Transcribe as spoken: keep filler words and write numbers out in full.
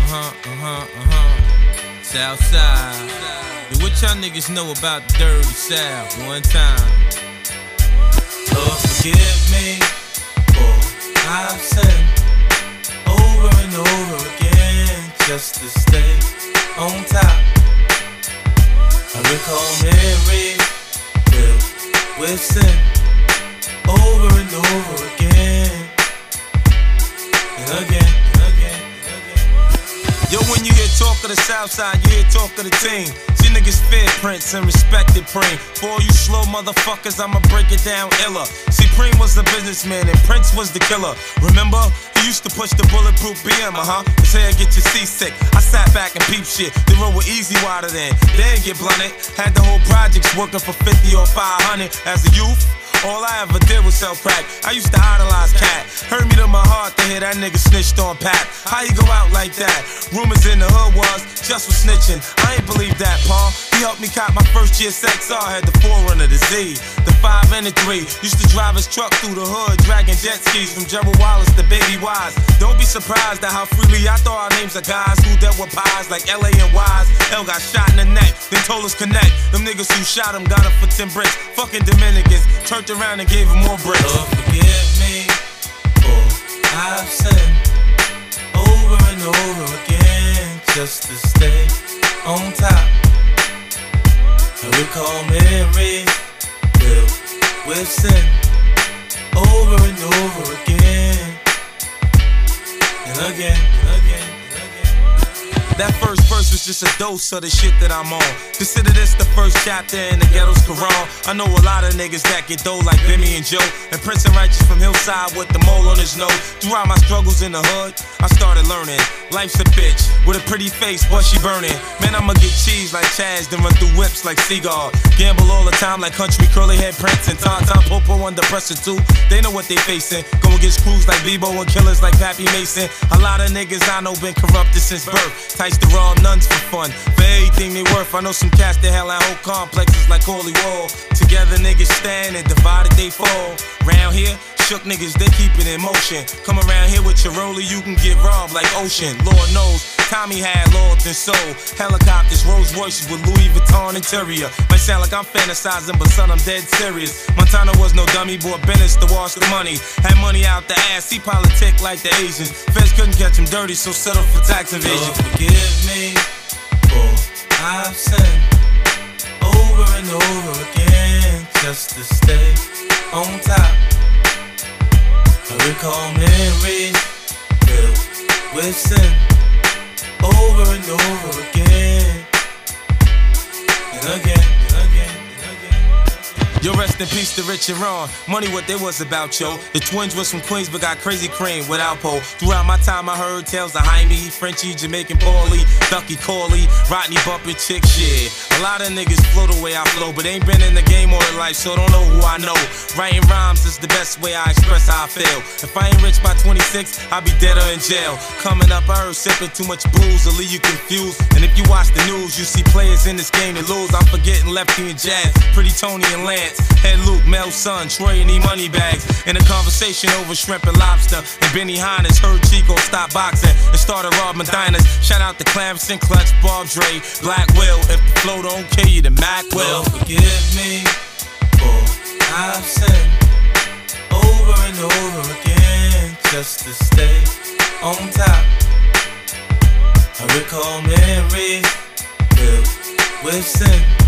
Uh-huh, uh-huh, uh-huh. Southside. Yo, what y'all niggas know about the dirty South? One time. Lord, forgive me for I've sinned over and over again just to stay on top. I recall memories filled with sin over and over again and again and again and again. Yo, when you hear talk of the Southside, you hear talk of the team. See niggas fear Prince and respected Preem. For all you slow motherfuckers, I'ma break it down iller. See, Preem was the businessman and Prince was the killer. Remember? He used to push the bulletproof B M, uh-huh. His hair get you seasick. I sat back and peep shit. The road was easy wider than. They ain't get blunted. Had the whole projects working for fifty or five hundred. As a youth, all I ever did was sell crack. I used to idolize Cat. Hurt me to my heart to hear that nigga snitched on Pat. How you go out like that? Rumors in the hood was just for snitching. I ain't believe that, Paul. He helped me cop my first year sex R. Had the Forerunner, the Z, the five and the three. Used to drive his truck through the hood, dragging jet skis from Gerald Wallace to Baby Wise. Don't be surprised at how freely I throw our names of guys who dealt with pies like L A and Wise. L got shot in the neck, then told us connect. Them niggas who shot him got him for ten bricks. Fucking Dominicans turned around and gave him more bricks. Lord, forgive me for I've sinned over and over again just to stay on top. I recall memories filled with sin over and over again and again and again. That first verse was just a dose of the shit that I'm on. Consider this the first chapter in the ghetto's Quran. I know a lot of niggas that get dough like Bimmy and Joe, and Prince and Righteous from Hillside with the mole on his nose. Throughout my struggles in the hood, I started learning life's a bitch with a pretty face, but she burning. Man, I'ma get cheese like Chaz, then run through whips like Seagull. Gamble all the time like country curly head Prince and Tom Tom Popo under pressure too. They know what they facing. Go against crews like Bebo and killers like Pappy Mason. A lot of niggas I know been corrupted since birth. Tights to raw nuns for fun, for everything they worth. I know some cats that hell out whole complexes like Holy Wall. Together niggas stand and divided they fall. Round here, shook niggas, they keep it in motion. Come around here with your roller, you can get robbed like Ocean. Lord knows, Tommy had loyalty and soul. Helicopters, Rolls Royces with Louis Vuitton interior. Might sound like I'm fantasizing, but son, I'm dead serious. Montana was no dummy, bought Bennett's to wash the money. Had money out the ass, he politic like the Asians. Feds couldn't catch him dirty, so settle for tax evasion. Lord, forgive me for I've sinned over and over again just to stay on top. I recall memories filled with sin over and over again and again and again. Yo, rest in peace to Rich and Ron. Money what they was about, yo. The twins was from Queens but got crazy cream with Alpo. Throughout my time I heard tales of Jaime, Frenchie, Jamaican Paulie, Ducky Corley, Rodney bumpin' chick shit. A lot of niggas flow the way I flow, but ain't been in the game all their life, so don't know who I know. Writing rhymes is the best way I express how I feel. If I ain't rich by twenty-six, I'll be dead or in jail. Coming up, I heard sipping too much booze will leave you confused. And if you watch the news, you see players in this game that lose. I'm forgetting Lefty and Jazz, Pretty Tony and Lance. Head Luke, Mel Son, Troy and E Money Bags. In a conversation over shrimp and lobster. And Benny Hannes heard Chico stop boxing and started robbing diners. Shout out to Clarence and Clutch, Bob Dre, Black Will. If the flow don't kill you, then Mac will. Lord, forgive me for I've sinned over and over again just to stay on top. I recall memories filled with sin